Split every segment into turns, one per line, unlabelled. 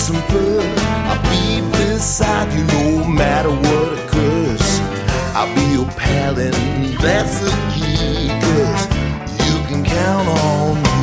some blood. I'll be beside you no matter what occurs. I'll be your pal and that's the key, 'cause you can count on me.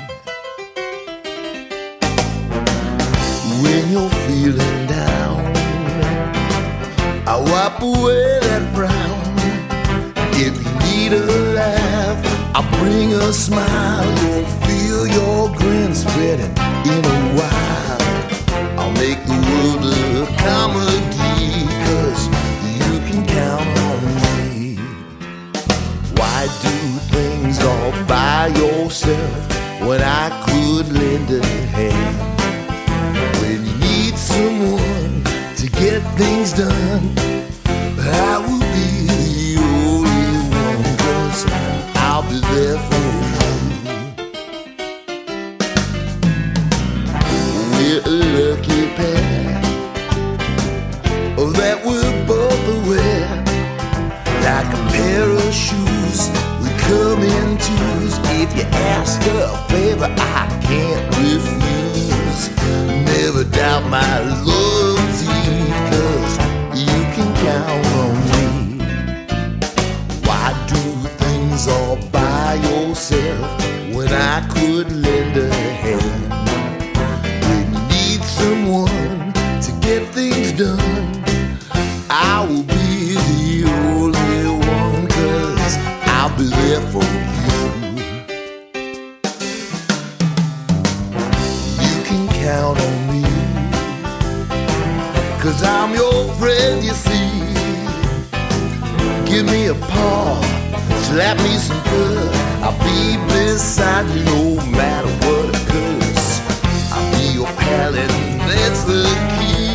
When you're feeling down, I'll wipe away that frown. If you need a laugh, I'll bring a smile. You'll feel your grin spreading in a while. I'll make the world a comedy, 'cause you can count on me. Why do things all by yourself when I could lend a hand? When you need someone to get things done, I will be the only one, 'cause I'll be there for you. We're a lucky pair that we're both aware. Like a pair of shoes, we come in twos. If you ask a favor, I can't refuse. Never doubt my loyalty, 'cause you can count on me. Why do things all by yourself when I could lend a hand? When you need someone to get things done, I will be the only one, 'cause I'll be there for you. You can count on me, 'cause I'm your friend, you see. Give me a paw, slap me some blood. I'll be beside you no matter what occurs. I'll be your pal and that's the key,